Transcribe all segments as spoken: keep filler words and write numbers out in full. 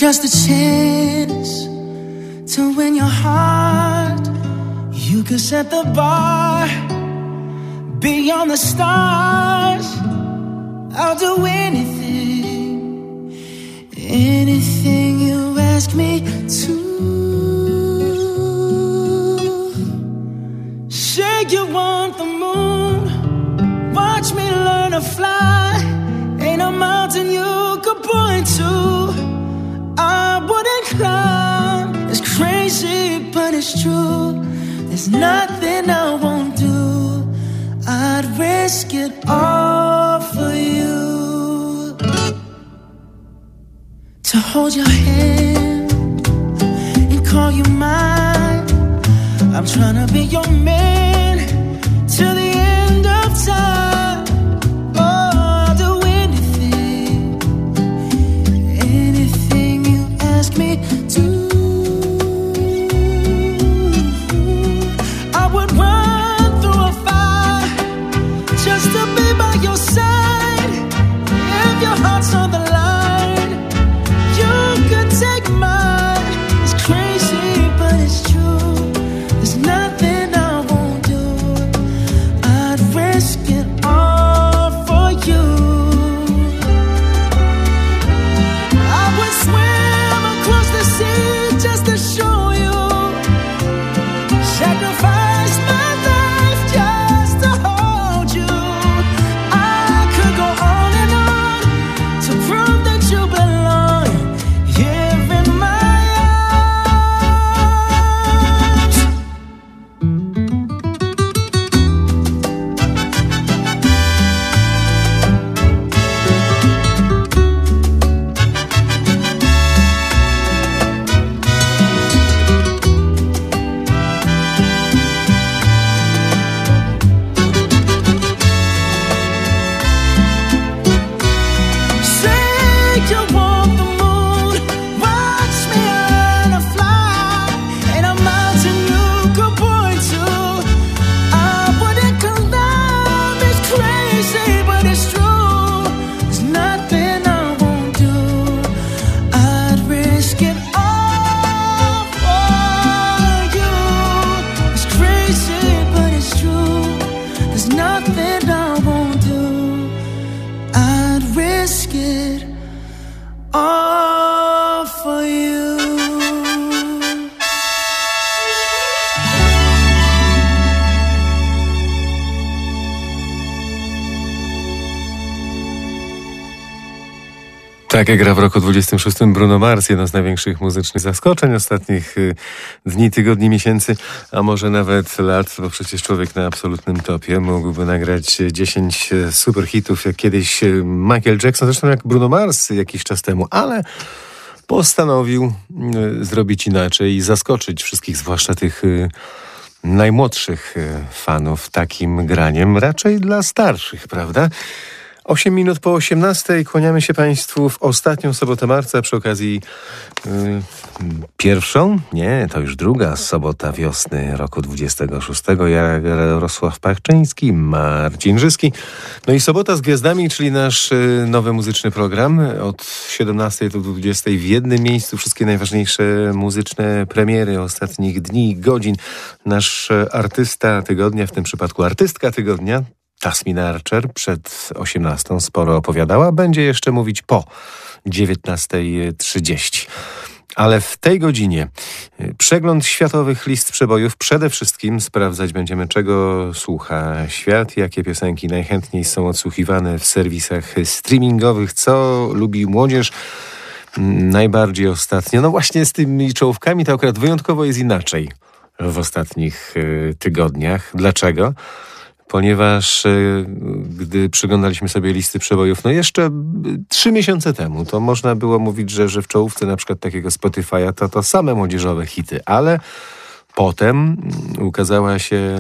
just a chance to win your heart. You could set the bar beyond the stars. I'll do anything, anything you ask me to. Say you want the moon, watch me learn to fly. Ain't a mountain you could point to I wouldn't climb. It's crazy, but it's true. There's nothing I won't do. I'd risk it all for you. To hold your hand and call you mine. I'm trying to be your man till the end of time. Oh, I'll do anything, anything you ask me to. I would run through a fire just to be by your side. If your heart's on the line, you could take mine. It's crazy, but it's true. There's nothing I won't do. I'd risk it all for you. I would swim across the sea just to show you. Sacrifice my life just to hold you. I could go on and on to prove that you belong here in my arms. Say you want the moon, watch me learn to fly. Ain't a mountain you could point to I wouldn't climb. It's crazy, but it's true. There's nothing I won't do. I'd risk it all for you. It's crazy, but it's true. There's nothing I won't do. I'd risk it all for you. Tak jak gra w roku dwudziestym szóstym Bruno Mars, jedno z największych muzycznych zaskoczeń ostatnich y, dni, tygodni, miesięcy, a może nawet lat, bo przecież człowiek na absolutnym topie mógłby nagrać dziesięć super hitów, jak kiedyś Michael Jackson, zresztą jak Bruno Mars jakiś czas temu, ale postanowił y, zrobić inaczej i zaskoczyć wszystkich, zwłaszcza tych y, najmłodszych y, fanów takim graniem, raczej dla starszych, prawda? Osiem minut po osiemnastej kłaniamy się Państwu w ostatnią sobotę marca przy okazji yy, pierwszą, nie, to już druga sobota wiosny roku dwudziestego szóstego. Jarosław Pachczyński, Marcin Żyski. No i Sobota z Gwiazdami, czyli nasz yy, nowy muzyczny program. Od siedemnastej do dwudziestej w jednym miejscu wszystkie najważniejsze muzyczne premiery ostatnich dni, godzin. Nasz artysta tygodnia, w tym przypadku artystka tygodnia, Tasmin Archer, przed osiemnastą sporo opowiadała. Będzie jeszcze mówić po dziewiętnastej trzydzieści. Ale w tej godzinie przegląd światowych list przebojów. Przede wszystkim sprawdzać będziemy, czego słucha świat, jakie piosenki najchętniej są odsłuchiwane w serwisach streamingowych, co lubi młodzież najbardziej ostatnio. No właśnie z tymi czołówkami to akurat wyjątkowo jest inaczej w ostatnich y, tygodniach. Dlaczego? Ponieważ y, gdy przyglądaliśmy sobie listy przebojów, no jeszcze trzy miesiące temu, to można było mówić, że, że w czołówce na przykład takiego Spotify'a to, to same młodzieżowe hity, ale potem ukazała się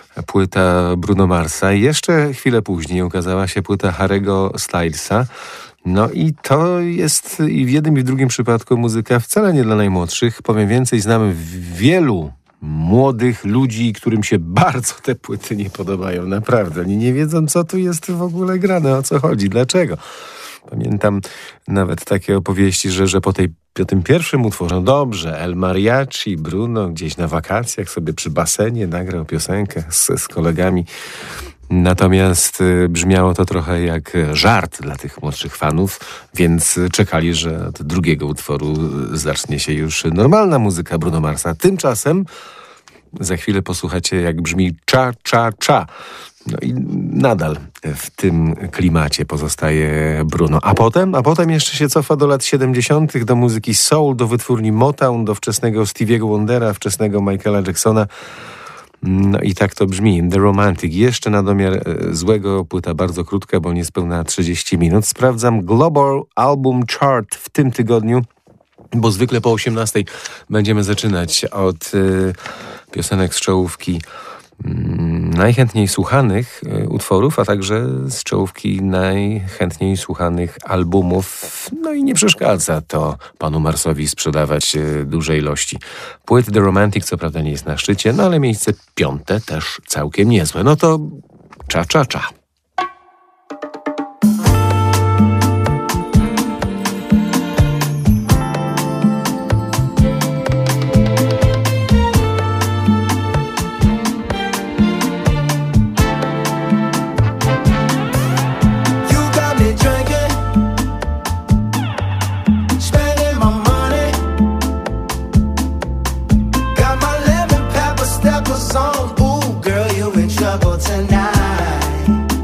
płyta Bruno Marsa i jeszcze chwilę później ukazała się płyta Harry'ego Stylesa. No i to jest i w jednym i w drugim przypadku muzyka wcale nie dla najmłodszych. Powiem więcej, znamy wielu młodych ludzi, którym się bardzo te płyty nie podobają. Naprawdę. Oni nie wiedzą, co tu jest w ogóle grane, o co chodzi, dlaczego. Pamiętam nawet takie opowieści, że, że po tej po tym pierwszym utworze, no dobrze, El Mariachi, Bruno gdzieś na wakacjach sobie przy basenie nagrał piosenkę z, z kolegami. Natomiast y, brzmiało to trochę jak żart dla tych młodszych fanów, więc czekali, że od drugiego utworu zacznie się już normalna muzyka Bruno Marsa. Tymczasem za chwilę posłuchacie, jak brzmi Cha Cha Cha. No i nadal w tym klimacie pozostaje Bruno. A potem, a potem jeszcze się cofa do lat siedemdziesiątych, do muzyki soul, do wytwórni Motown, do wczesnego Stevie'ego Wondera, wczesnego Michaela Jacksona. No i tak to brzmi. The Romantic. Jeszcze na domiar złego, płyta bardzo krótka, bo niespełna trzydzieści minut. Sprawdzam Global Album Chart w tym tygodniu, bo zwykle po osiemnastej będziemy zaczynać od y, piosenek z czołówki y, najchętniej słuchanych y, utworów, a także z czołówki najchętniej słuchanych albumów. No i nie przeszkadza to panu Marsowi sprzedawać y, duże ilości płyt. The Romantic co prawda nie jest na szczycie, no ale miejsce piąte też całkiem niezłe. No to cza, cza, cza. Ooh, girl, you in trouble tonight.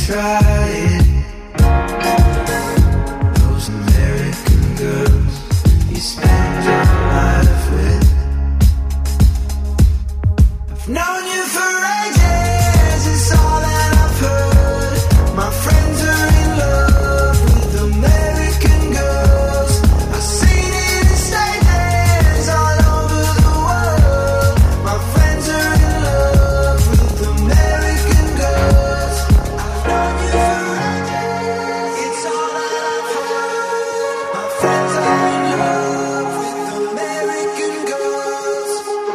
try it. Those American girls you spend your life with. I've known you for ages, it's all that I've heard. My friends are in love with American girls. I've seen it in stages all over the world. My friends are in love with American girls. I've known you for ages, it's all that I've heard. My friends are in love with American girls.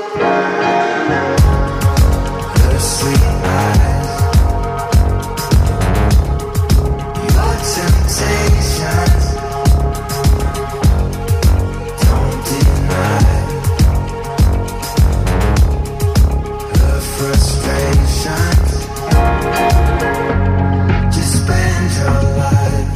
Her sweet eyes, your temptations, don't deny her frustrations. Just spend your life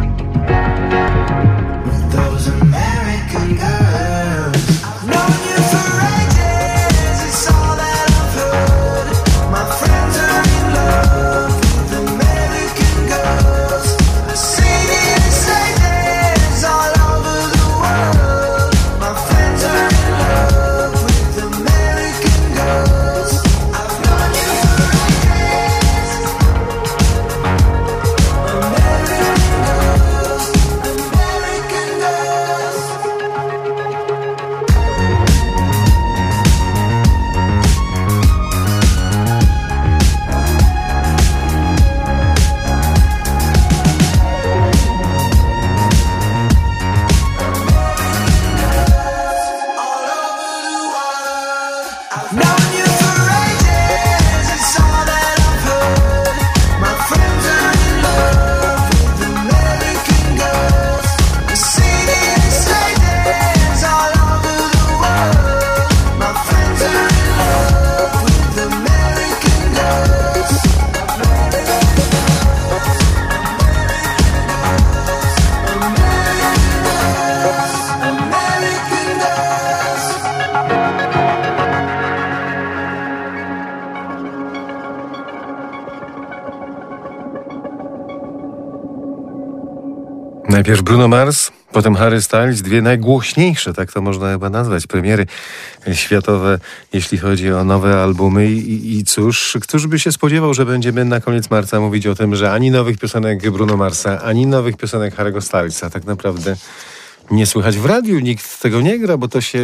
with those American girls. I've known you for ages, it's all that I've heard. My friends are in love with American girls. I've seen it in stages all over the world. My friends are in love with American girls. I've known you for ages. American girls, American girls. All over the world. I've known you for ages, it's all that I've heard. My friends are in love with American girls. I've seen it in stages all over the world. My friends are in love with American girls. American girls, American girls. Najpierw Bruno Mars, potem Harry Styles, dwie najgłośniejsze, tak to można chyba nazwać, premiery światowe, jeśli chodzi o nowe albumy. I, i cóż, któż by się spodziewał, że będziemy na koniec marca mówić o tym, że ani nowych piosenek Bruno Marsa, ani nowych piosenek Harry'ego Stylesa tak naprawdę nie słychać w radiu, nikt tego nie gra, bo to się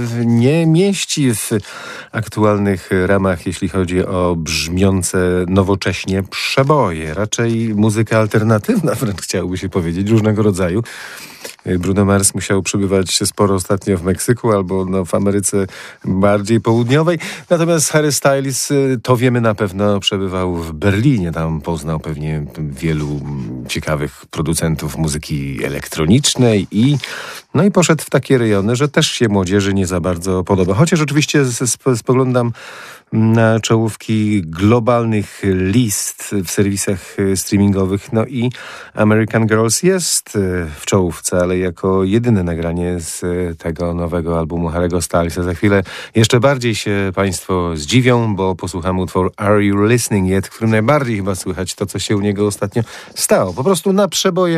nie mieści w aktualnych ramach, jeśli chodzi o brzmiące nowocześnie przeboje. Raczej muzyka alternatywna, wręcz chciałoby się powiedzieć, różnego rodzaju. Bruno Mars musiał przebywać sporo ostatnio w Meksyku albo no, w Ameryce bardziej południowej. Natomiast Harry Styles, to wiemy na pewno, przebywał w Berlinie. Tam poznał pewnie wielu ciekawych producentów muzyki elektronicznej i no i poszedł w takie rejony, że też się młodzieży nie za bardzo podoba. Chociaż oczywiście spoglądam na czołówki globalnych list w serwisach streamingowych. No i American Girls jest w czołówce, ale jako jedyne nagranie z tego nowego albumu Harry'ego Stylesa. Za chwilę jeszcze bardziej się Państwo zdziwią, bo posłuchamy utworu Are You Listening Yet, w którym najbardziej chyba słychać to, co się u niego ostatnio stało. Po prostu na przeboje.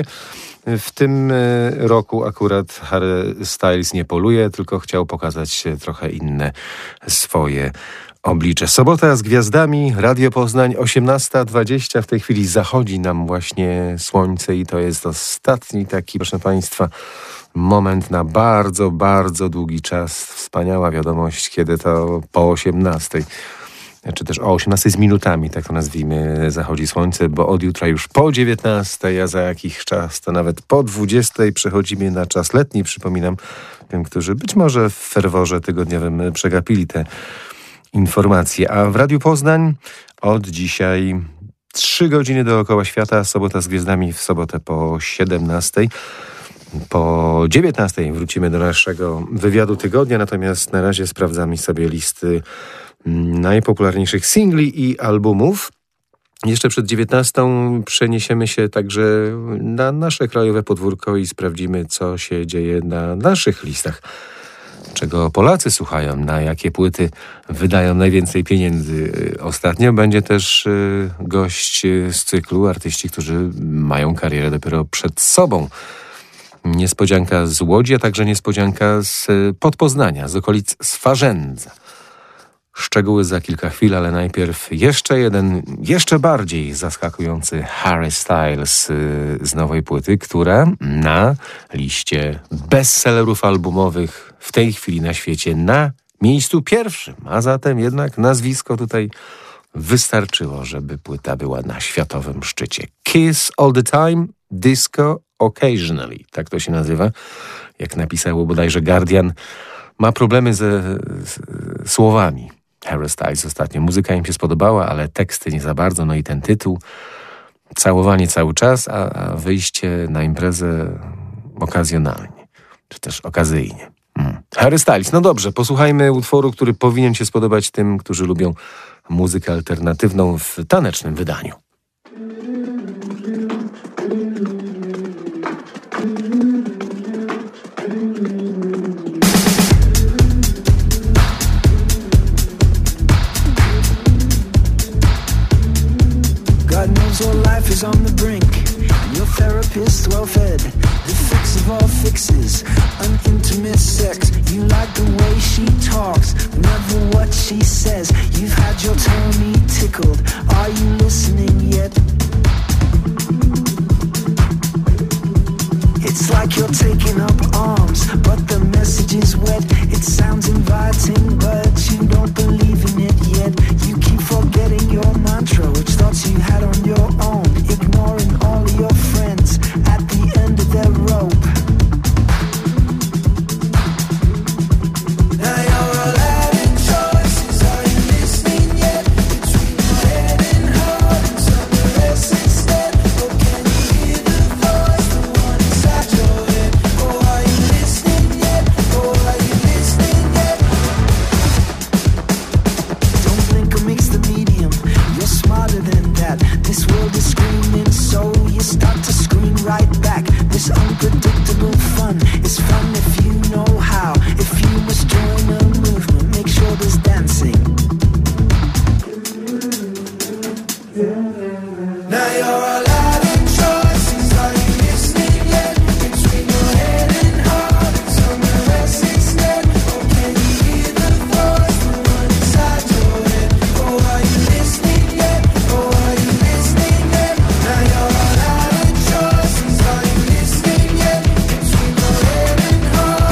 W tym roku akurat Harry Styles nie poluje, tylko chciał pokazać trochę inne swoje oblicze. Sobota z gwiazdami, Radio Poznań, osiemnasta dwadzieścia. W tej chwili zachodzi nam właśnie słońce i to jest ostatni taki, proszę Państwa, moment na bardzo, bardzo długi czas. Wspaniała wiadomość, kiedy to po osiemnastej. Czy też o osiemnastej z minutami, tak to nazwijmy, zachodzi słońce, bo od jutra już po dziewiętnastej, a za jakiś czas to nawet po dwudziestej przechodzimy na czas letni. Przypominam tym, którzy być może w ferworze tygodniowym przegapili te informacje. A w Radiu Poznań od dzisiaj trzy godziny dookoła świata, Sobota z gwiazdami w sobotę po siedemnastej. Po dziewiętnastej wrócimy do naszego wywiadu tygodnia, natomiast na razie sprawdzamy sobie listy najpopularniejszych singli i albumów. Jeszcze przed dziewiętnastą przeniesiemy się także na nasze krajowe podwórko i sprawdzimy, co się dzieje na naszych listach czego Polacy słuchają, na jakie płyty wydają najwięcej pieniędzy ostatnio. Będzie też gość z cyklu, artyści, którzy mają karierę dopiero przed sobą. Niespodzianka z Łodzi, a także niespodzianka z Podpoznania, z okolic Swarzędza. Szczegóły za kilka chwil, ale najpierw jeszcze jeden, jeszcze bardziej zaskakujący Harry Styles z nowej płyty, która na liście bestsellerów albumowych w tej chwili na świecie na miejscu pierwszym. A zatem jednak nazwisko tutaj wystarczyło, żeby płyta była na światowym szczycie. Kiss All The Time, Disco Occasionally. Tak to się nazywa. Jak napisało bodajże Guardian, ma problemy ze, z słowami. Harry Styles ostatnio. Muzyka im się spodobała, ale teksty nie za bardzo. No i ten tytuł. Całowanie cały czas, a, a wyjście na imprezę okazjonalnie. Czy też okazyjnie. Hmm. Harry Styles. No dobrze, posłuchajmy utworu, który powinien się spodobać tym, którzy lubią muzykę alternatywną w tanecznym wydaniu. Your life is on the brink, and your therapist well fed. The fix of all fixes, an intimate sex. You like the way she talks, never what she says. You've had your tummy tickled, are you listening yet? It's like you're taking up arms, but the message is wet. It sounds inviting, but you don't believe in it yet. You keep forgetting your mantra, which thoughts you had on your own, ignoring all of your friends at the end of their rope. Now you're allowed in choices, are you listening yet? Between your head and heart and some the rest instead. Or can you hear the voice, the one inside your head? Oh, are you listening yet? Oh, are you listening yet? Don't blink or mix the medium, you're smarter than that. This world is screaming, so you start to scream right back. This unpredictable fun is fun if you know how. If you must join a movement, make sure there's dancing. Now you're allowed in choices, are you listening yet? Between your head and heart and some the rest instead. Or can you hear the voice, the one inside your head? Oh, are you listening yet? Oh, are you listening yet? Now you're allowed in choices, are you listening yet? Between your head and heart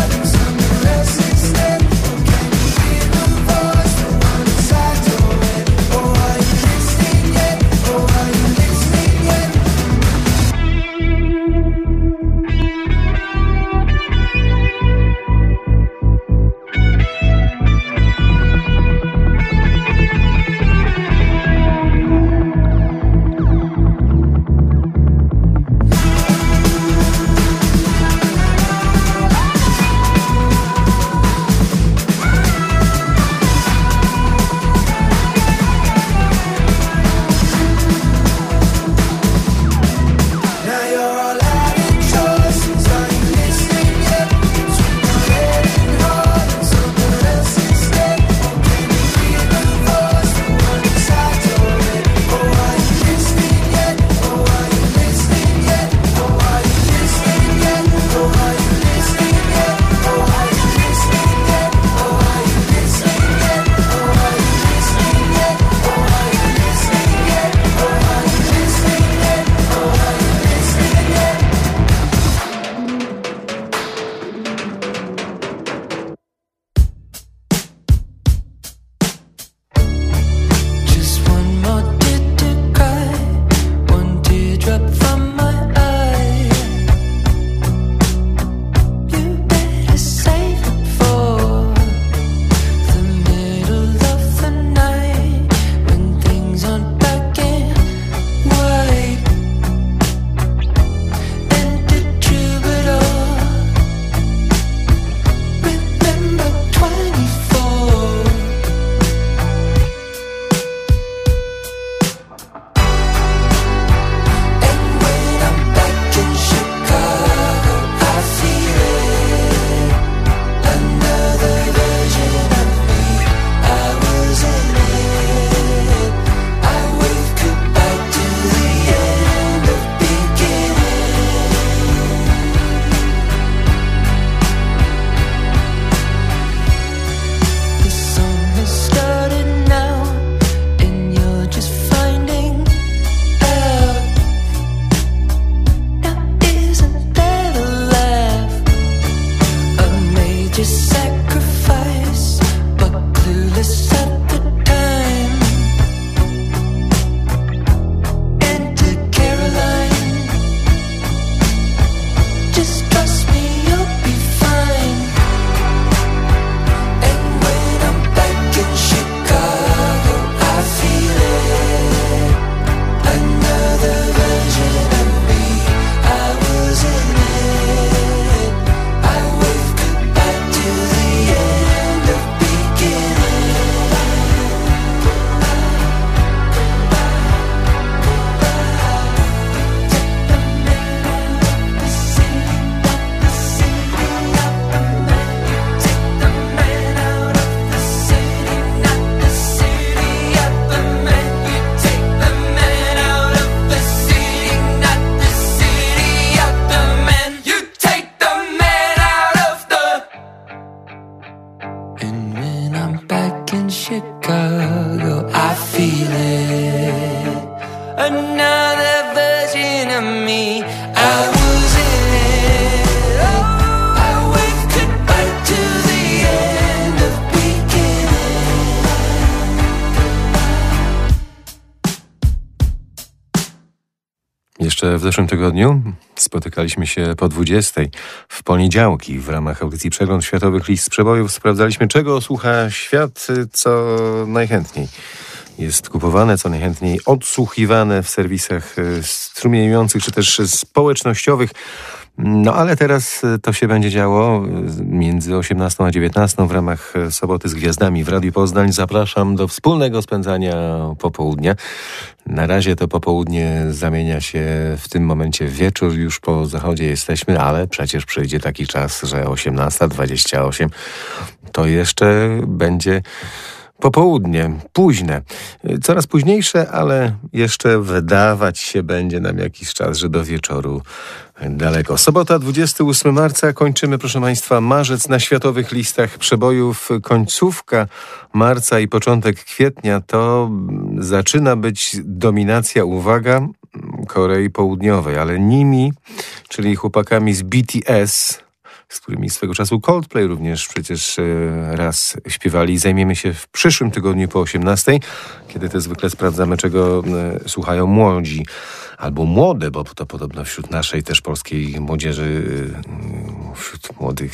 Jeszcze w zeszłym tygodniu spotykaliśmy się po dwudziestej w poniedziałki w ramach audycji Przegląd Światowych List Przebojów. Sprawdzaliśmy, czego słucha świat, co najchętniej jest kupowane, co najchętniej odsłuchiwane w serwisach strumieniujących czy też społecznościowych. No ale teraz to się będzie działo między osiemnastą a dziewiętnastą w ramach Soboty z Gwiazdami w Radiu Poznań. Zapraszam do wspólnego spędzania popołudnia. Na razie to popołudnie zamienia się w tym momencie w wieczór. Już po zachodzie jesteśmy, ale przecież przyjdzie taki czas, że osiemnasta dwadzieścia osiem to jeszcze będzie popołudnie, późne, coraz późniejsze, ale jeszcze wydawać się będzie nam jakiś czas, że do wieczoru daleko. Sobota, dwudziestego ósmego marca, kończymy, proszę Państwa, marzec na światowych listach przebojów. Końcówka marca i początek kwietnia to zaczyna być dominacja, uwaga, Korei Południowej, ale nimi, czyli chłopakami z B T S, z którymi swego czasu Coldplay również przecież raz śpiewali. Zajmiemy się w przyszłym tygodniu po osiemnastej, kiedy to zwykle sprawdzamy, czego słuchają młodzi albo młode, bo to podobno wśród naszej też polskiej młodzieży, wśród młodych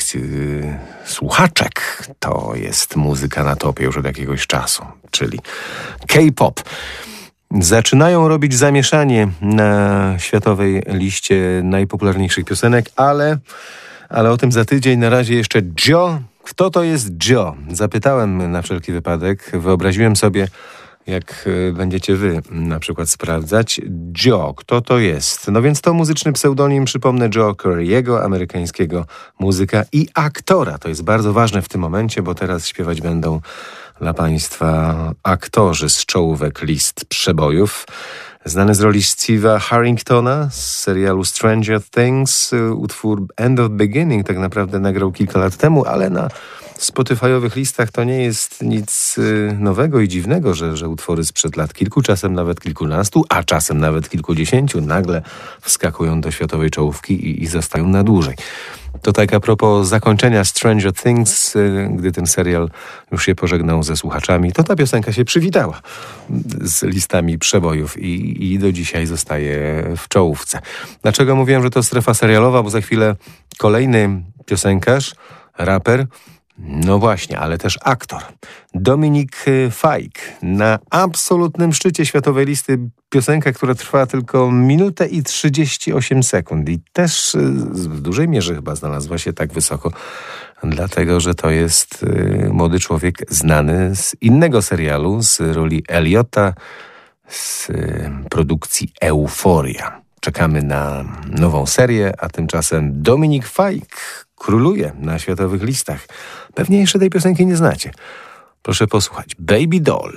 słuchaczek to jest muzyka na topie już od jakiegoś czasu, czyli K-pop. Zaczynają robić zamieszanie na światowej liście najpopularniejszych piosenek, ale Ale o tym za tydzień. Na razie jeszcze Joe. Kto to jest Joe? Zapytałem na wszelki wypadek. Wyobraziłem sobie, jak będziecie wy na przykład sprawdzać. Joe, kto to jest? No więc to muzyczny pseudonim, przypomnę, Joe Corey'ego, amerykańskiego muzyka i aktora. To jest bardzo ważne w tym momencie, bo teraz śpiewać będą dla Państwa aktorzy z czołówek list przebojów. Znany z roli Steve'a Harringtona z serialu Stranger Things, utwór End of Beginning tak naprawdę nagrał kilka lat temu, ale na Spotify'owych listach to nie jest nic nowego i dziwnego, że, że utwory sprzed lat kilku, czasem nawet kilkunastu, a czasem nawet kilkudziesięciu nagle wskakują do światowej czołówki i, i zostają na dłużej. To tak a propos zakończenia Stranger Things, gdy ten serial już się pożegnał ze słuchaczami, to ta piosenka się przywitała z listami przebojów i, i do dzisiaj zostaje w czołówce. Dlaczego mówiłem, że to strefa serialowa? Bo za chwilę kolejny piosenkarz, raper, no właśnie, ale też aktor. Dominik Fike na absolutnym szczycie światowej listy. Piosenka, która trwa tylko minutę i trzydzieści osiem sekund i też w dużej mierze chyba znalazła się tak wysoko, dlatego że to jest młody człowiek znany z innego serialu, z roli Eliota, z produkcji Euforia. Czekamy na nową serię, a tymczasem Dominik Fike króluje na światowych listach. Pewnie jeszcze tej piosenki nie znacie. Proszę posłuchać. Baby Doll.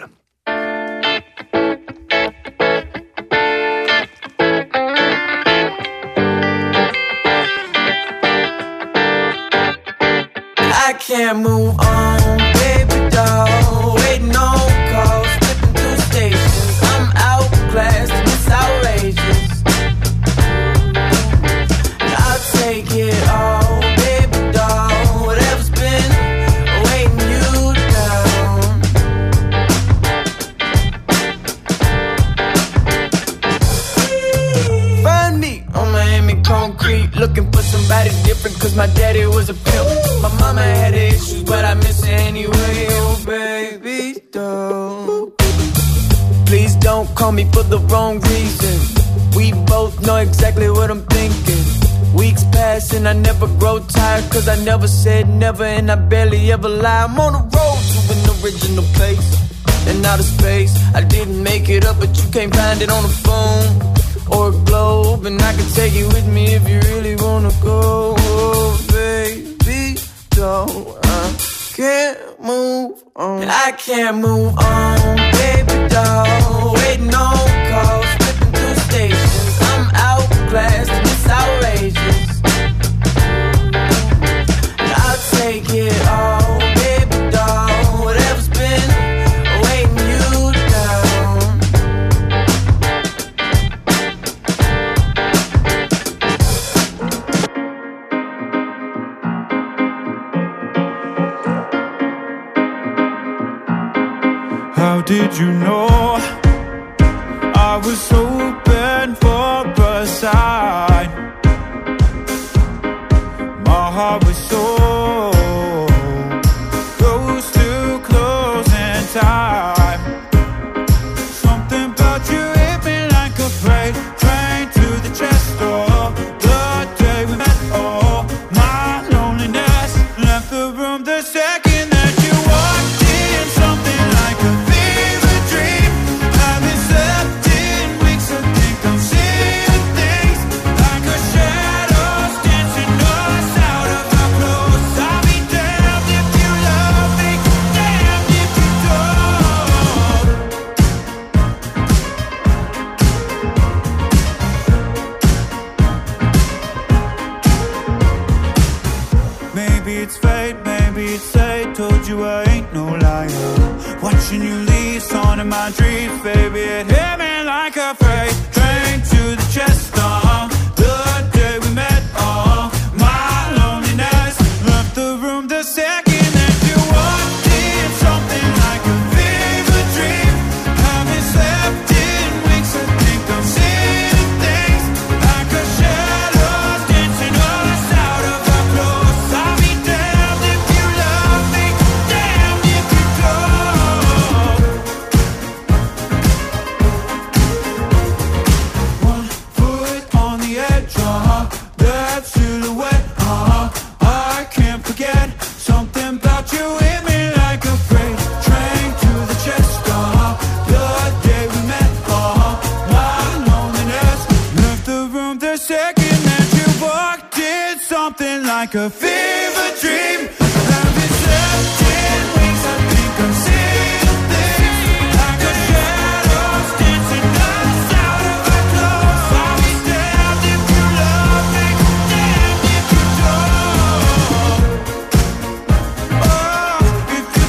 I can't move on, baby doll. Waiting on calls, flipping through stations. I'm outclassed and it's outrageous. And I'll take it all, baby doll. Whatever's been weighing you down. Find me on Miami concrete, looking for somebody different, cause my daddy was a pimp. My mama had issues, but I miss her anyway. Oh, baby doll, please don't call me for the wrong reason. We both know exactly what I'm thinking. Weeks pass and I never grow tired, cause I never said never and I barely ever lie. I'm on the road to an original place and outer space. I didn't make it up, but you can't find it on the phone or a globe, and I can take you with me if you really wanna go. Oh, baby doll, I can't move on. I can't move on, baby doll. Waiting on calls, flipping through stations. I'm outclassed and it's outrageous. And I'll take it all, baby doll. Whatever's been weighing you down. How did you know I was hoping for a streets, baby, it hit me like a freight train to the chest. Uh, the day we met, uh, my loneliness left the room the second that you walked in. Something like a fever dream. Haven't slept in weeks. I think I'm seeing things like a shadow dancing us out of our clothes. I'll be damned if you love me, damned if you don't. One foot on the edge, uh-huh, that silhouette, uh-huh, I can't forget. Something about you hit me like a freight train to the chest, uh-huh, the day we met, uh-huh, my loneliness left the room the second that you walked in. Something like a fever dream. Haven't slept in weeks. I think I'm seeing things like a shadows dancing us out of our clothes. I'll be damned if you love me, damned if you don't. Oh, if you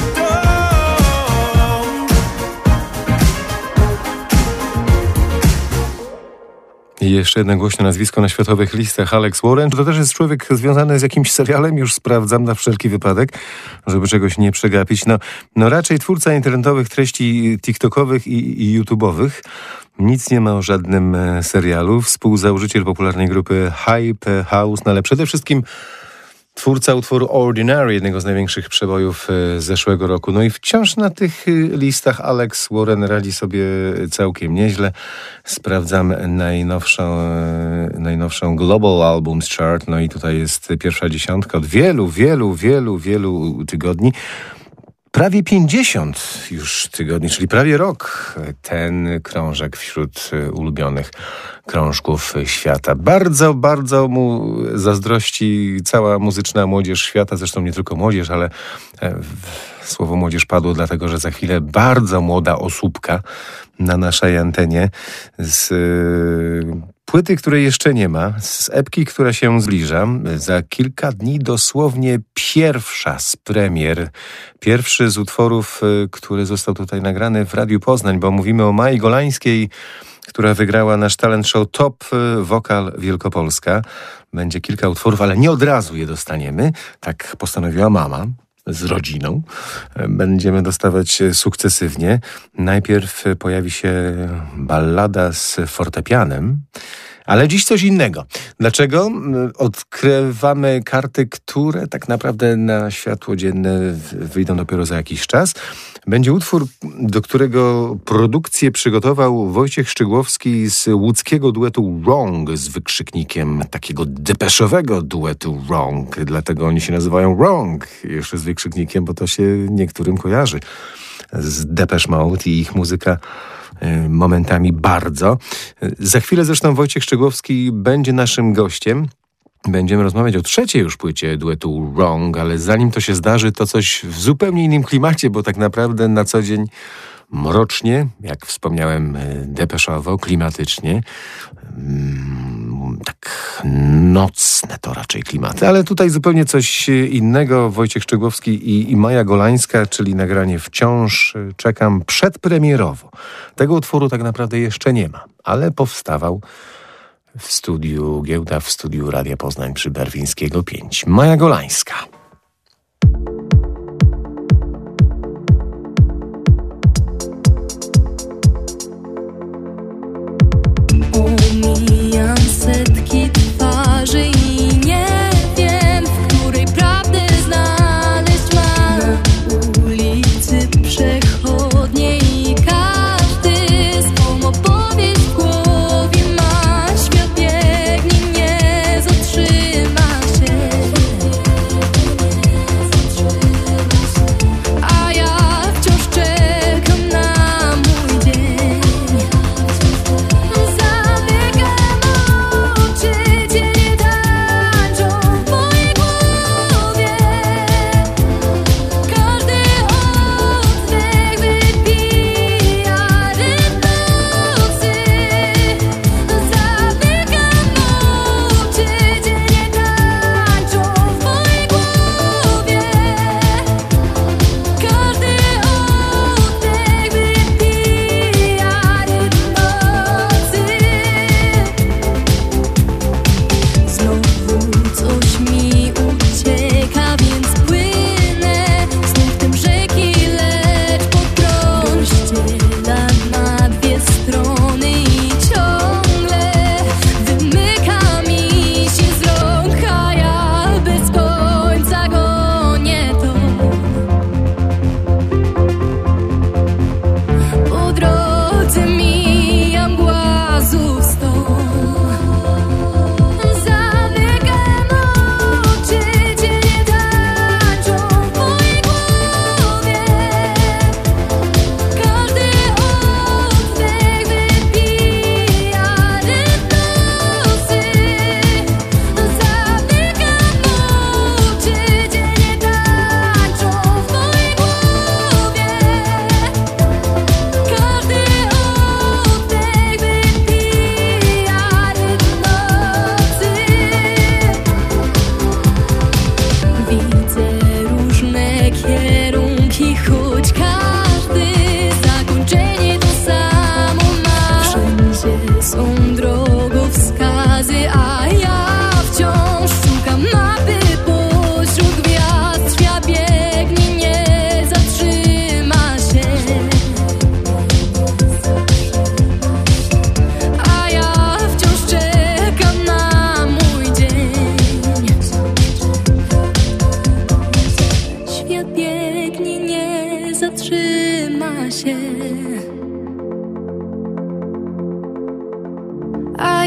don't. I jeszcze jedno głośne nazwisko na światowych listach, Alex Warren. To też jest człowiek związany z jakimś serialem, już sprawdzam na wszelki wypadek, żeby czegoś nie przegapić. No, no raczej twórca internetowych treści tiktokowych i, i youtubowych. Nic nie ma o żadnym e, serialu. Współzałożyciel popularnej grupy Hype House, no ale przede wszystkim twórca utworu Ordinary, jednego z największych przebojów e, zeszłego roku. No i wciąż na tych e, listach Alex Warren radzi sobie całkiem nieźle. Sprawdzam najnowszą, e, najnowszą Global Albums Chart. No i tutaj jest pierwsza dziesiątka od wielu, wielu, wielu, wielu tygodni. Prawie pięćdziesiąt już tygodni, czyli prawie rok ten krążek wśród ulubionych krążków świata. Bardzo, bardzo mu zazdrości cała muzyczna młodzież świata, zresztą nie tylko młodzież, ale słowo młodzież padło dlatego, że za chwilę bardzo młoda osóbka na naszej antenie z płyty, której jeszcze nie ma, z epki, która się zbliża. Za kilka dni dosłownie pierwsza z premier. Pierwszy z utworów, który został tutaj nagrany w Radiu Poznań, bo mówimy o Mai Golańskiej, która wygrała nasz talent show Top Wokal Wielkopolska. Będzie kilka utworów, ale nie od razu je dostaniemy. Tak postanowiła mama z rodziną. Będziemy dostawać sukcesywnie. Najpierw pojawi się ballada z fortepianem, ale dziś coś innego. Dlaczego? Odkrywamy karty, które tak naprawdę na światło dzienne wyjdą dopiero za jakiś czas. Będzie utwór, do którego produkcję przygotował Wojciech Szczygłowski z łódzkiego duetu Wrong z wykrzyknikiem, takiego depeszowego duetu Wrong. Dlatego oni się nazywają Wrong, jeszcze z wykrzyknikiem, bo to się niektórym kojarzy z Depeche Mode i ich muzyka momentami bardzo. Za chwilę zresztą Wojciech Szczygłowski będzie naszym gościem. Będziemy rozmawiać o trzeciej już płycie duetu Wrong, ale zanim to się zdarzy, to coś w zupełnie innym klimacie, bo tak naprawdę na co dzień mrocznie, jak wspomniałem, depeszowo, klimatycznie. Tak nocne to raczej klimaty, ale tutaj zupełnie coś innego. Wojciech Szczygłowski i, i Maja Golańska, czyli nagranie Wciąż czekam przedpremierowo. Tego utworu tak naprawdę jeszcze nie ma, ale powstawał w studiu Giełda, w studiu Radia Poznań przy Barwińskiego pięć. Maja Golańska. Omijam setki twarzy i nie wiem, w której prawdę znaleźć mam. Na ulicy przechodnie i każdy swą opowieść w głowie ma. Świat biegnie, nie zatrzyma się.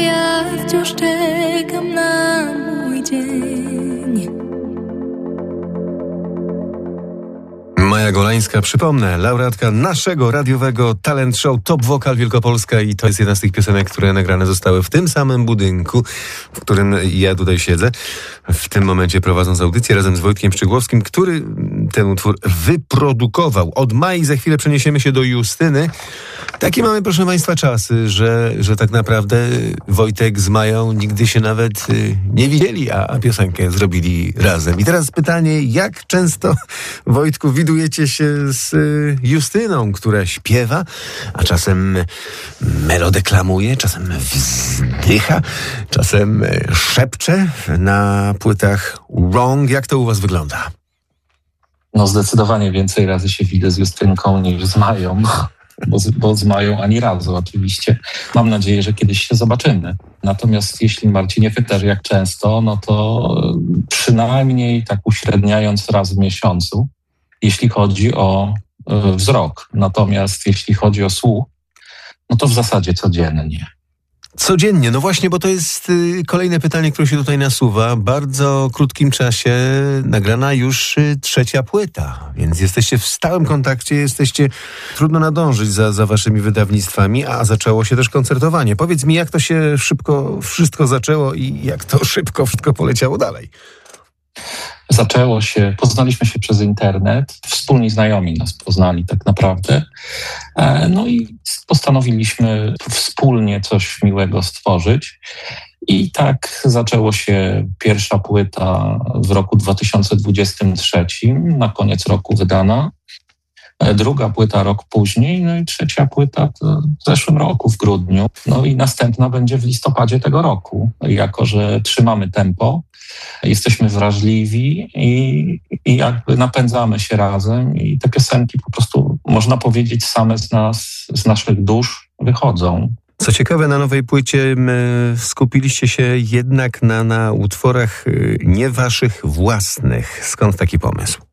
ja wciąż czekam na mój dzień. Maja Golańska, przypomnę, laureatka naszego radiowego talent show Top Vokal Wielkopolska i to jest jedna z tych piosenek, które nagrane zostały w tym samym budynku, w którym ja tutaj siedzę. W tym momencie prowadząc audycję razem z Wojtkiem Szczygłowskim, który ten utwór wyprodukował. Od Mai za chwilę przeniesiemy się do Justyny. Takie mamy, proszę Państwa, czasy, że, że tak naprawdę Wojtek z Mają nigdy się nawet y, nie widzieli, a, a piosenkę zrobili razem. I teraz pytanie, jak często, Wojtku, widujecie się z y, Justyną, która śpiewa, a czasem melodeklamuje, czasem wzdycha, czasem y, szepcze na płytach Wrong. Jak to u was wygląda? No zdecydowanie więcej razy się widzę z Justynką niż z Mają. Bo z, bo z Mają ani razu oczywiście. Mam nadzieję, że kiedyś się zobaczymy. Natomiast jeśli Marcinie pytasz jak często, no to przynajmniej tak uśredniając raz w miesiącu, jeśli chodzi o y, wzrok. Natomiast jeśli chodzi o słuch, no to w zasadzie codziennie. Codziennie, no właśnie, bo to jest y, kolejne pytanie, które się tutaj nasuwa. W bardzo krótkim czasie nagrana już y, trzecia płyta, więc jesteście w stałym kontakcie, jesteście, trudno nadążyć za, za waszymi wydawnictwami, a zaczęło się też koncertowanie. Powiedz mi, jak to się szybko wszystko zaczęło i jak to szybko wszystko poleciało dalej? Zaczęło się, poznaliśmy się przez internet, wspólni znajomi nas poznali tak naprawdę, no i postanowiliśmy wspólnie coś miłego stworzyć i tak zaczęło się pierwsza płyta w roku dwa tysiące dwudziestym trzecim, na koniec roku wydana, druga płyta rok później, no i trzecia płyta w zeszłym roku, w grudniu, no i następna będzie w listopadzie tego roku, jako że trzymamy tempo. Jesteśmy wrażliwi i, i jakby napędzamy się razem i te piosenki po prostu, można powiedzieć, same z nas, z naszych dusz wychodzą. Co ciekawe, na nowej płycie skupiliście się jednak na, na utworach nie waszych własnych. Skąd taki pomysł?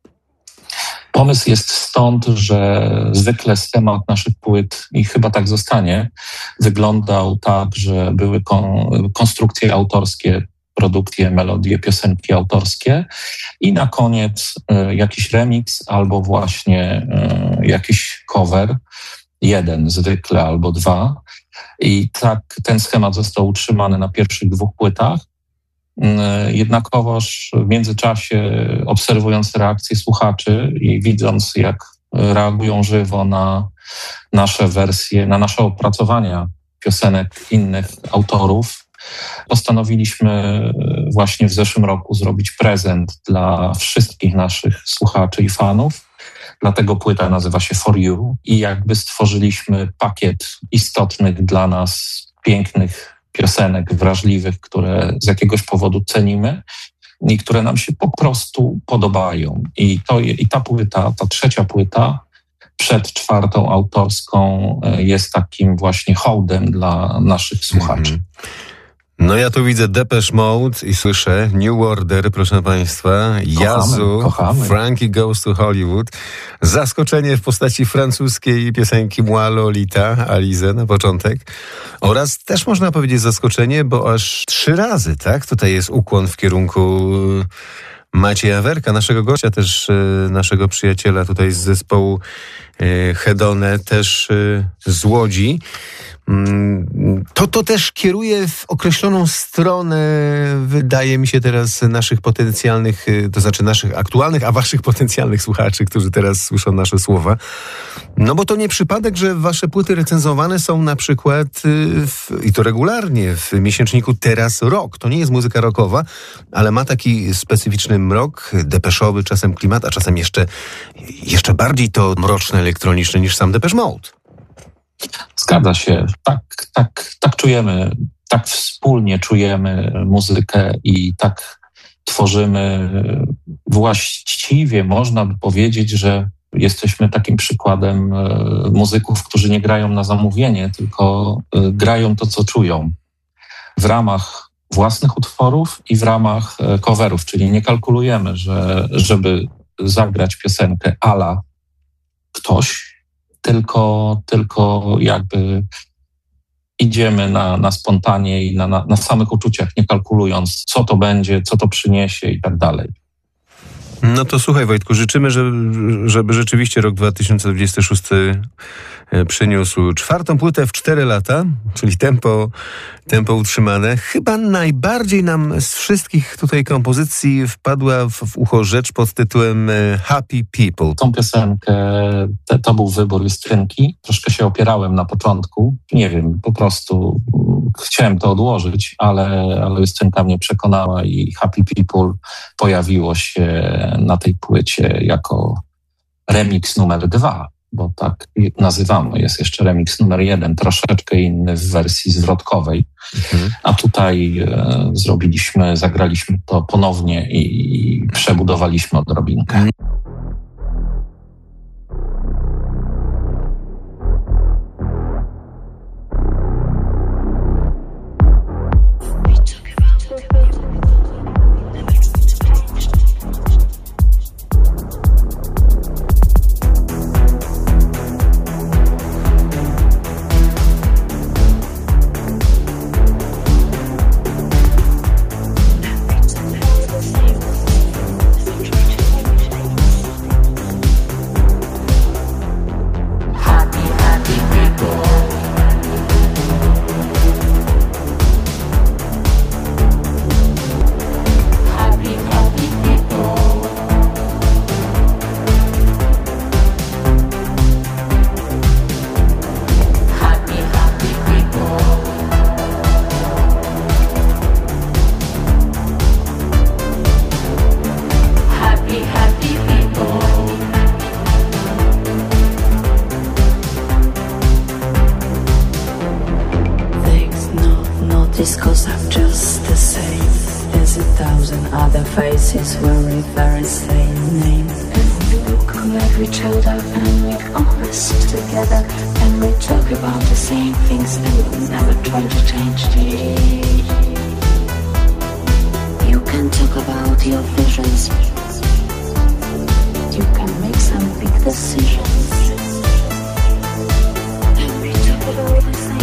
Pomysł jest stąd, że zwykle schemat naszych płyt, i chyba tak zostanie, wyglądał tak, że były kon, konstrukcje autorskie, produkcje, melodie, piosenki autorskie i na koniec y, jakiś remix albo właśnie y, jakiś cover, jeden zwykle albo dwa. I tak ten schemat został utrzymany na pierwszych dwóch płytach. Y, jednakowoż w międzyczasie, obserwując reakcje słuchaczy i widząc, jak reagują żywo na nasze wersje, na nasze opracowania piosenek innych autorów, postanowiliśmy właśnie w zeszłym roku zrobić prezent dla wszystkich naszych słuchaczy i fanów. Dlatego płyta nazywa się For You i jakby stworzyliśmy pakiet istotnych dla nas pięknych piosenek, wrażliwych, które z jakiegoś powodu cenimy i które nam się po prostu podobają. I, to, i ta płyta, ta trzecia płyta przed czwartą autorską jest takim właśnie hołdem dla naszych słuchaczy. Mm. No ja tu widzę Depeche Mode i słyszę New Order, proszę Państwa, Yazoo, Frankie Goes to Hollywood. Zaskoczenie w postaci francuskiej piosenki Moi Lolita, Alize na początek. Oraz też można powiedzieć zaskoczenie, bo aż trzy razy, tak? Tutaj jest ukłon w kierunku Macieja Werka, naszego gościa, też naszego przyjaciela tutaj z zespołu Hedone, też z Łodzi. To, to też kieruje w określoną stronę, wydaje mi się teraz, naszych potencjalnych, to znaczy naszych aktualnych, a waszych potencjalnych słuchaczy, którzy teraz słyszą nasze słowa. No bo to nie przypadek, że wasze płyty recenzowane są na przykład, w, i to regularnie, w miesięczniku Teraz Rock. To nie jest muzyka rockowa, ale ma taki specyficzny mrok, depeszowy, czasem klimat, a czasem jeszcze, jeszcze bardziej to mroczne, elektroniczne niż sam Depeche Mode. Zgadza się. Tak, tak, tak czujemy, tak wspólnie czujemy muzykę i tak tworzymy. Właściwie można by powiedzieć, że jesteśmy takim przykładem muzyków, którzy nie grają na zamówienie, tylko grają to, co czują w ramach własnych utworów i w ramach coverów, czyli nie kalkulujemy, że żeby zagrać piosenkę a la ktoś, Tylko, tylko jakby idziemy na, na spontanie i na, na, na samych uczuciach, nie kalkulując, co to będzie, co to przyniesie i tak dalej. No to słuchaj, Wojtku, życzymy, żeby, żeby rzeczywiście rok dwa tysiące dwudziesty szósty przyniósł czwartą płytę w cztery lata, czyli tempo, tempo utrzymane. Chyba najbardziej nam z wszystkich tutaj kompozycji wpadła w, w ucho rzecz pod tytułem Happy People. Tą piosenkę, te, to był wybór Justrynki. Troszkę się opierałem na początku. Nie wiem, po prostu chciałem to odłożyć, ale, ale Justrynka mnie przekonała i Happy People pojawiło się na tej płycie jako remix numer dwa. Bo tak nazywamy. Jest jeszcze remix numer jeden, troszeczkę inny w wersji zwrotkowej. Mhm. A tutaj e, zrobiliśmy, zagraliśmy to ponownie i, i przebudowaliśmy odrobinkę. Cause I'm just the same as a thousand other faces wearing very same name. And we look like we showed up and we always together, and we talk about the same things and we never try to change it. You can talk about your visions, you can make some big decisions, and we talk about the same.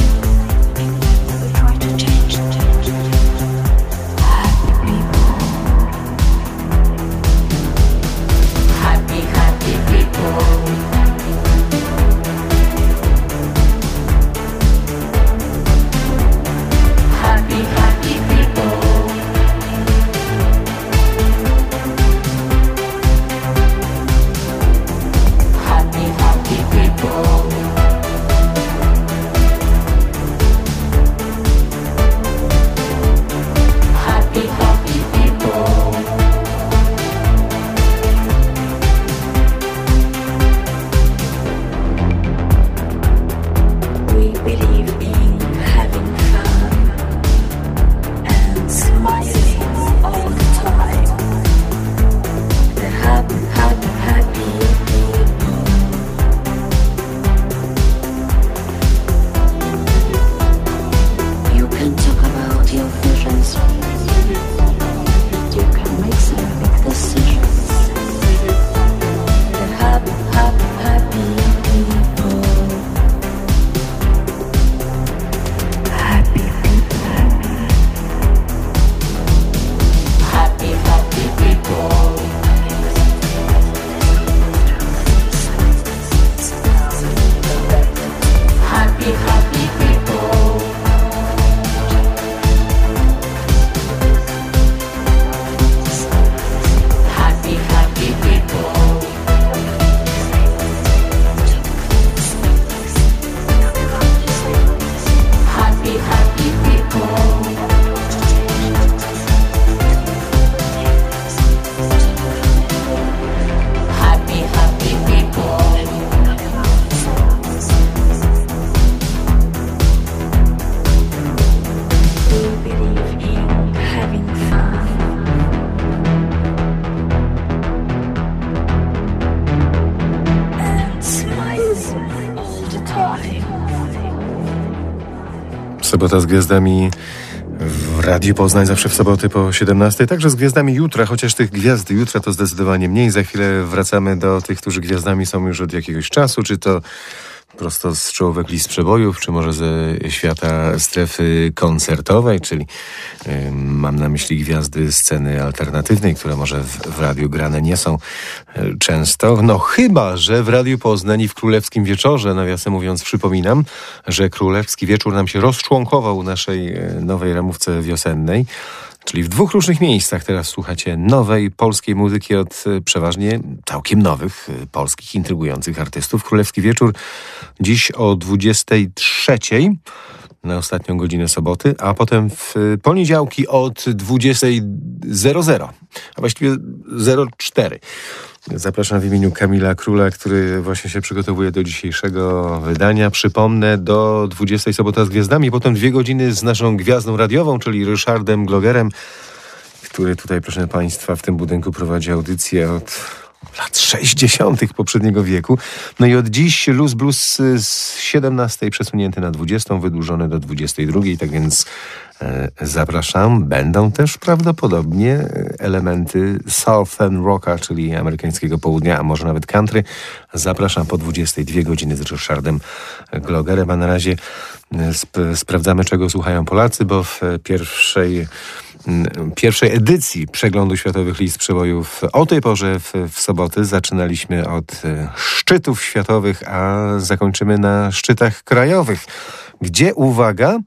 Sobota z gwiazdami w Radiu Poznań, zawsze w soboty po siedemnastej. Także z gwiazdami jutra, chociaż tych gwiazd jutra to zdecydowanie mniej. Za chwilę wracamy do tych, którzy gwiazdami są już od jakiegoś czasu, czy to prosto z czołówek list przebojów, czy może ze świata strefy koncertowej, czyli y, mam na myśli gwiazdy sceny alternatywnej, które może w, w radiu grane nie są y, często. No chyba, że w Radiu Poznań i w Królewskim Wieczorze, nawiasem mówiąc, przypominam, że Królewski Wieczór nam się rozczłonkował u naszej y, nowej ramówce wiosennej. Czyli w dwóch różnych miejscach teraz słuchacie nowej polskiej muzyki od y, przeważnie całkiem nowych, y, polskich, intrygujących artystów. Królewski Wieczór dziś o dwudziestej trzeciej na ostatnią godzinę soboty, a potem w y, poniedziałki od dwudziestej zero zero, a właściwie zero cztery. Zapraszam w imieniu Kamila Króla, który właśnie się przygotowuje do dzisiejszego wydania. Przypomnę, do dwudziestej Sobota z Gwiazdami, potem dwie godziny z naszą gwiazdą radiową, czyli Ryszardem Glogerem, który tutaj, proszę Państwa, w tym budynku prowadzi audycję od lat sześćdziesiątych poprzedniego wieku. No i od dziś Luz Blues z siedemnastej przesunięty na dwudziestą, wydłużony do dwudziestej drugiej, tak więc e, zapraszam. Będą też prawdopodobnie elementy Southern Rocka, czyli amerykańskiego południa, a może nawet country. Zapraszam po dwudziestej, dwie godziny z Ryszardem Glogerem, a na razie sp- sprawdzamy, czego słuchają Polacy, bo w pierwszej pierwszej edycji Przeglądu Światowych List Przebojów o tej porze w, w soboty zaczynaliśmy od szczytów światowych, a zakończymy na szczytach krajowych, gdzie, uwaga,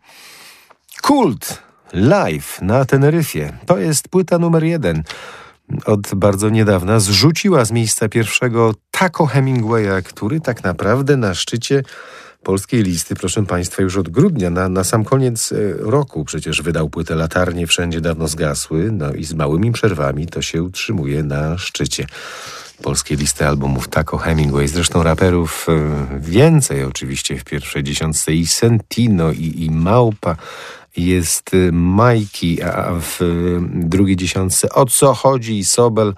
Kult live na Teneryfie. To jest płyta numer jeden. Od bardzo niedawna zrzuciła z miejsca pierwszego Taco Hemingwaya, który tak naprawdę na szczycie polskiej listy, proszę Państwa, już od grudnia, na, na sam koniec roku przecież wydał płytę Latarnie Wszędzie Dawno Zgasły, no i z małymi przerwami to się utrzymuje na szczycie polskiej listy albumów Taco Hemingway. Zresztą raperów więcej oczywiście w pierwszej dziesiątce, i Sentino, i, i Małpa, jest Majki, a w drugiej dziesiątce O co chodzi, i Sobel,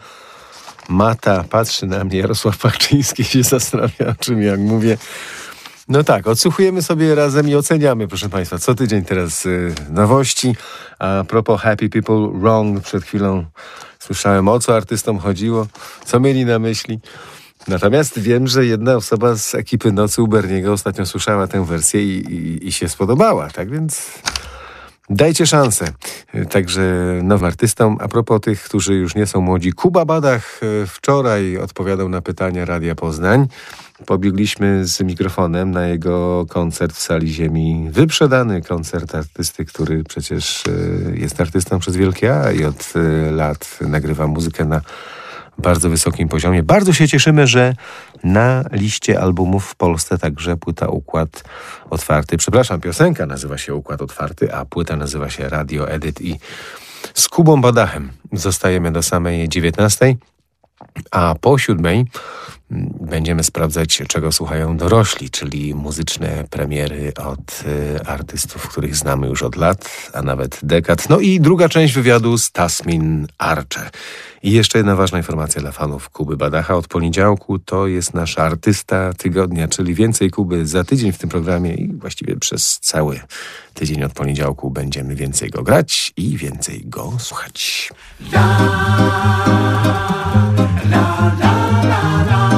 Mata, patrzy na mnie Jarosław Pachczyński, się zastanawia, o czym jak mówię. No tak, odsłuchujemy sobie razem i oceniamy, proszę Państwa, co tydzień teraz y, nowości. A propos Happy People Wrong, przed chwilą słyszałem, o co artystom chodziło, co mieli na myśli. Natomiast wiem, że jedna osoba z ekipy Nocy u Berniego ostatnio słyszała tę wersję i, i, i się spodobała, tak więc dajcie szansę także nowym artystom. A propos tych, którzy już nie są młodzi, Kuba Badach wczoraj odpowiadał na pytania Radia Poznań. Pobiegliśmy z mikrofonem na jego koncert w Sali Ziemi. Wyprzedany koncert artysty, który przecież jest artystą przez wielkie A i od lat nagrywa muzykę na bardzo wysokim poziomie. Bardzo się cieszymy, że na liście albumów w Polsce także płyta Układ Otwarty. Przepraszam, piosenka nazywa się Układ Otwarty, a płyta nazywa się Radio Edit. I z Kubą Badachem zostajemy do samej dziewiętnastej, a po siódmej będziemy sprawdzać, czego słuchają dorośli, czyli muzyczne premiery od y, artystów, których znamy już od lat, a nawet dekad. No i druga część wywiadu z Tasmin Archer. I jeszcze jedna ważna informacja dla fanów Kuby Badacha. Od poniedziałku to jest nasz artysta tygodnia, czyli więcej Kuby za tydzień w tym programie i właściwie przez cały tydzień od poniedziałku będziemy więcej go grać i więcej go słuchać. La, la, la, la, la.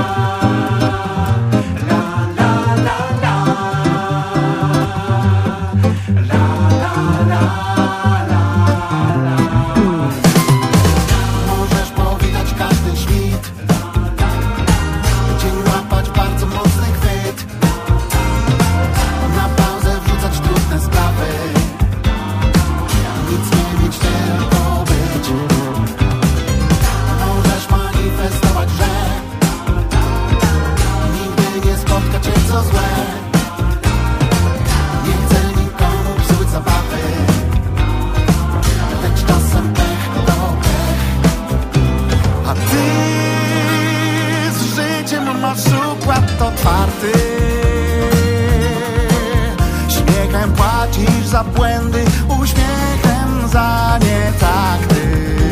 Śmiechem płacisz za błędy, uśmiechem za nietakty.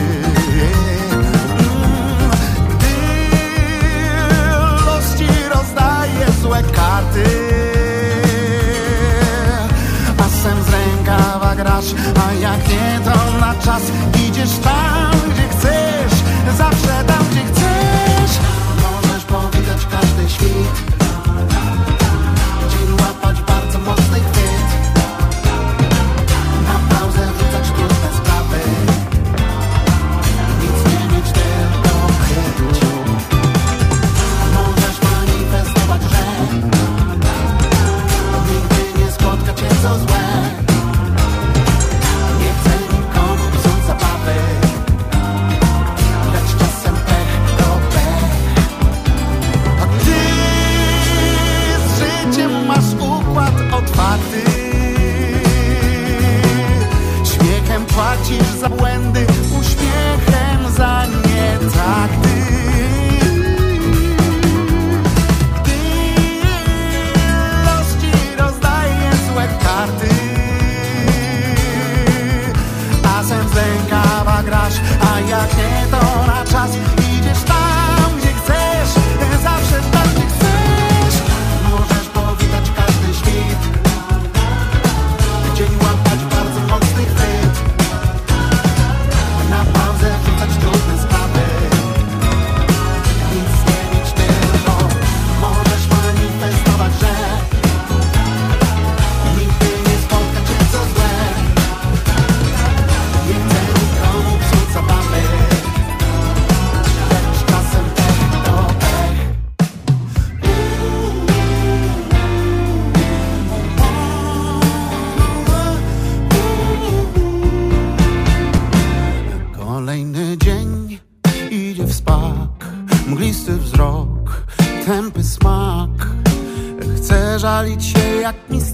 Gdy los ci rozdaje złe karty, asem z rękawa grasz, a jak nie to na czas idziesz tam, gdzie chcesz, zawsze tam, gdzie chcesz. Możesz powitać każdy świt,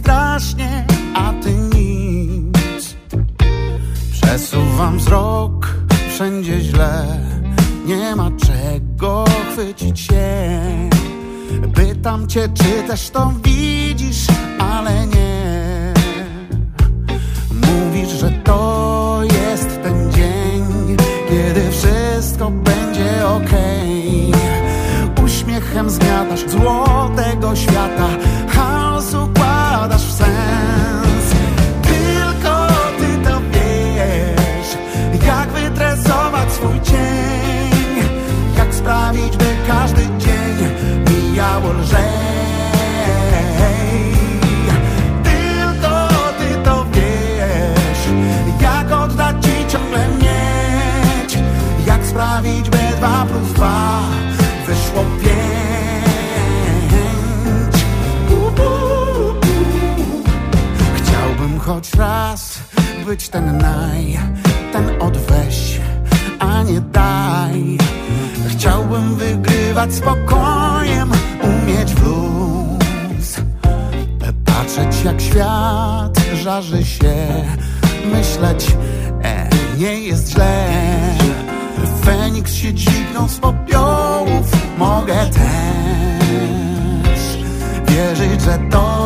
strasznie, a ty nic. Przesuwam wzrok, wszędzie źle, nie ma czego chwycić się. Pytam cię, czy też to widzisz, ale nie. Mówisz, że to jest ten dzień, kiedy wszystko będzie okej. Uśmiechem zmiatasz złotego świata, chaos układasz w sens. Tylko ty to wiesz, jak wytresować swój cień, jak sprawić, by każdy dzień mijało lżej. Tylko ty to wiesz, jak oddać ci ciągle mieć, jak sprawić, by dwa plus dwa wyszło pięć. Chciałbym choć raz być ten naj, ten odweź, a nie daj. Chciałbym wygrywać spokojem, umieć w luz, patrzeć jak świat żarzy się, myśleć, e, nie jest źle. Feniks się dźwignął z popiołów, mogę też wierzyć, że to